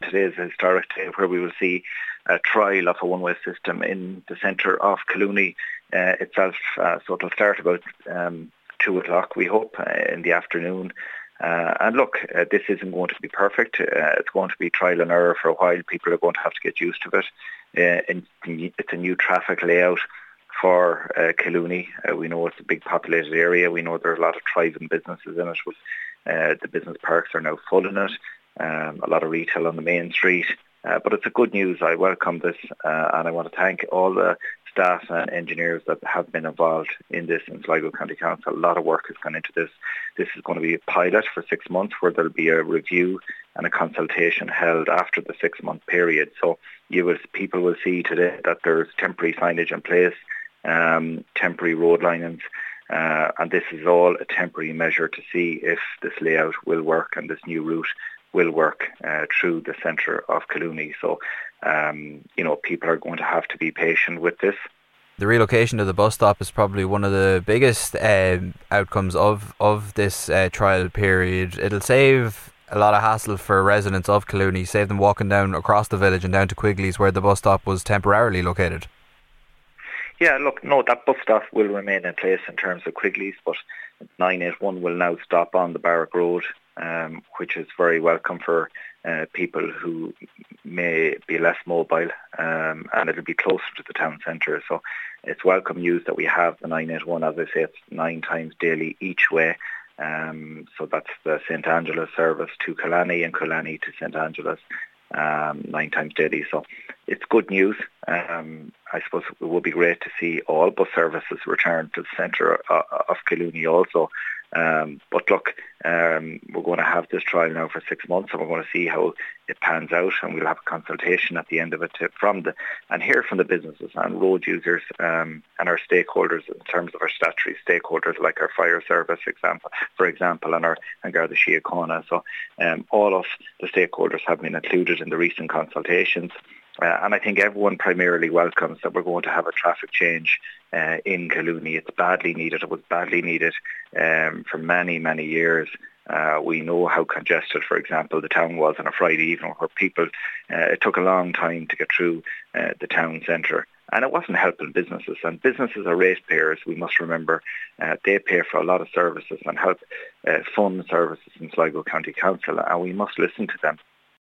today is a historic day where we will see a trial of a one-way system in the centre of Collooney itself. So it'll start about 2 o'clock, we hope, in the afternoon. And look, this isn't going to be perfect. It's going to be trial and error for a while. People are going to have to get used to it. It's a new traffic layout for Collooney. We know it's a big populated area. We know there are a lot of thriving businesses in it. The business parks are now full in it. A lot of retail on the main street. But it's a good news. I welcome this, and I want to thank all the staff and engineers that have been involved in this in Sligo County Council. A lot of work has gone into this. This is going to be a pilot for 6 months where there'll be a review and a consultation held after the 6-month period. So people will see today that there's temporary signage in place, temporary road linings, and this is all a temporary measure to see if this layout will work and this new route will work through the centre of Collooney. So, people are going to have to be patient with this. The relocation of the bus stop is probably one of the biggest outcomes of this trial period. It'll save a lot of hassle for residents of Collooney, save them walking down across the village and down to Quigley's where the bus stop was temporarily located. Yeah, look, no, that bus stop will remain in place in terms of Quigley's, but 981 will now stop on the Barrack Road, which is very welcome for people who may be less mobile, and it'll be closer to the town centre. So it's welcome news that we have the 981. As I say, it's 9 times daily each way. So that's the St Angela's service to Killarney and Killarney to St Angela's, 9 times daily. So it's good news. I suppose it would be great to see all bus services return to the centre of Collooney also. But look, we're going to have this trial now for 6 months, and we're going to see how it pans out, and we'll have a consultation at the end of it and hear from the businesses and road users and our stakeholders in terms of our statutory stakeholders like our fire service, for example, and Garda Síochána. So all of the stakeholders have been included in the recent consultations. And I think everyone primarily welcomes that we're going to have a traffic change in Collooney. It's badly needed. It was badly needed for many, many years. We know how congested, for example, the town was on a Friday evening where it took a long time to get through the town centre. And it wasn't helping businesses. And businesses are ratepayers, we must remember. They pay for a lot of services and help fund services in Sligo County Council, and we must listen to them.